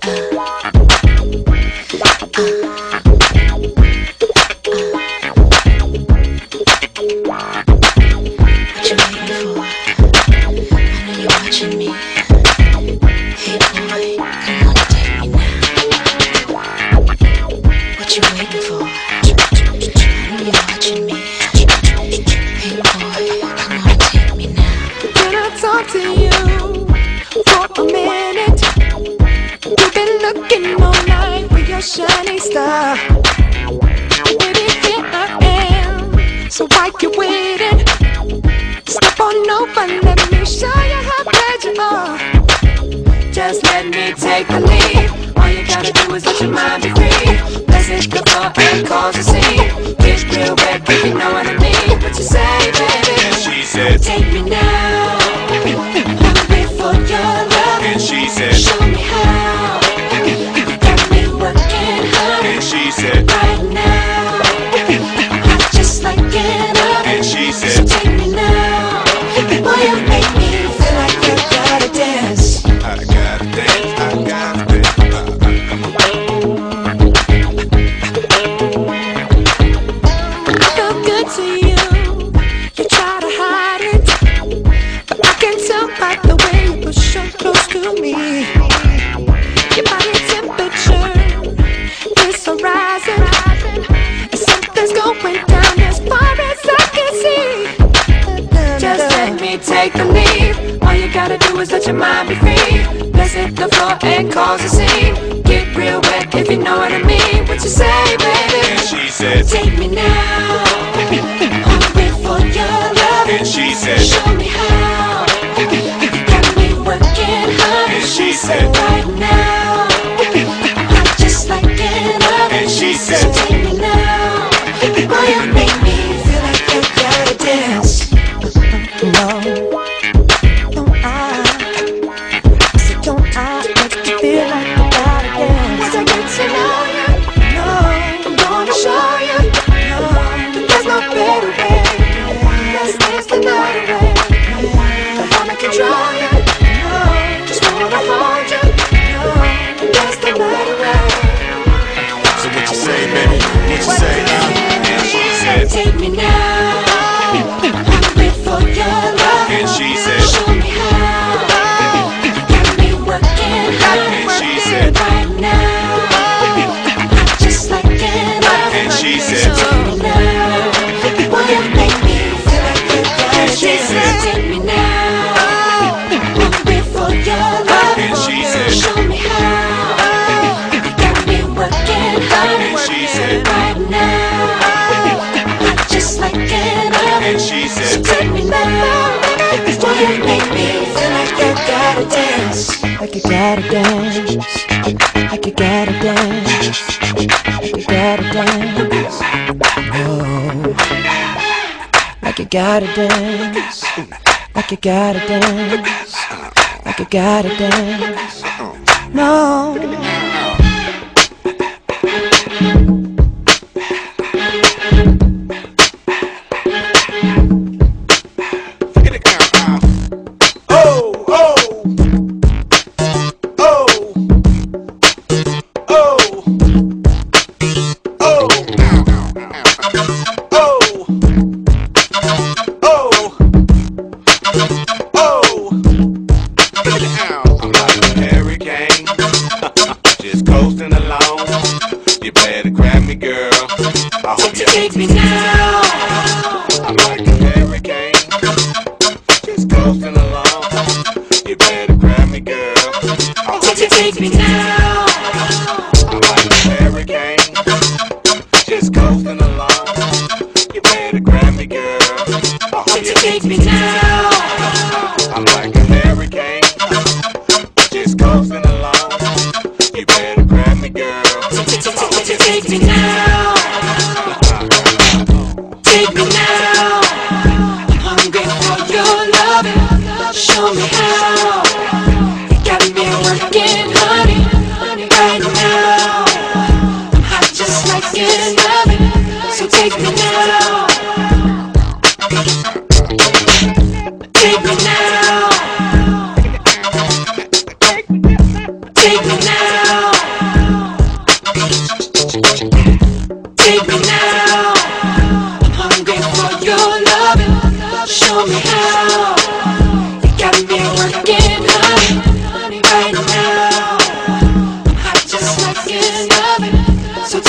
Shining star, baby, here I am. So why you waiting? Step on over, let me show you how bad you are. Just let me take the lead. All you gotta do is let your mind be free. Let's hit the floor and cause a scene. Get real wet, if you know what I mean. What you say, baby? And she said, take me now. Hungry for your love. And she said, show me how. And she said, right now, I just like it up. And she said, so take me now. Boy, you make me feel like you gotta dance. I gotta dance, I gotta dance. I feel good to you. You try to hide it, but I can tell by the way you push so close to me. Your body temperature is so rising, and something's going down as far as I can see. Just let me take the lead. All you gotta do is let your mind be free. Let's hit the floor and cause a scene. Get real wet if you know what I mean. What you say, baby? And she said, take me now. Hungry for your love. And she said, show me how. Got me working hard. And she said, right now, I just like it up. And she said, so take me now. Boy, you make me feel like you gotta dance. No, don't I? So don't I make you feel like you gotta dance? Once I get to know you, no, I'm gonna show you, no, there's no better way. Let's dance the night away. I wanna control you, no, just wanna hold you, no, dance the night away. so what you say, baby? What you say? And she said, take me now. Hungry for your love. And she said, show me how. Got me working hard. And she said, right now, I just like it up. And she said, take me now. Boy, you make me feel like you gotta And she dance. said, Take me now. Hungry for your love. And she said, show me how. Got me working hard. And she said, right now, I just like it up. And she said, take me now. Boy, you make me feel like you gotta dance. Like you gotta dance. Like you gotta dance. Like you gotta dance. Oh. Like you gotta dance. Like you gotta dance. Like you gotta dance. No. Take me now. I'm like a hurricane, just coasting along. You better grab me, girl. Take me now. I'm like a hurricane, just coasting along. You better grab me, girl. Take me now. I'm like a hurricane, just coasting along. You better grab me, girl. Take me now. Take me now. I'm hungry for your love. Show me how. You got me working, honey. Right now, I'm hot just like an oven. So take me now. Take me now. Take me now.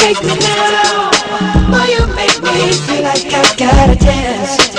take me now. Boy, you make me feel like I gotta dance.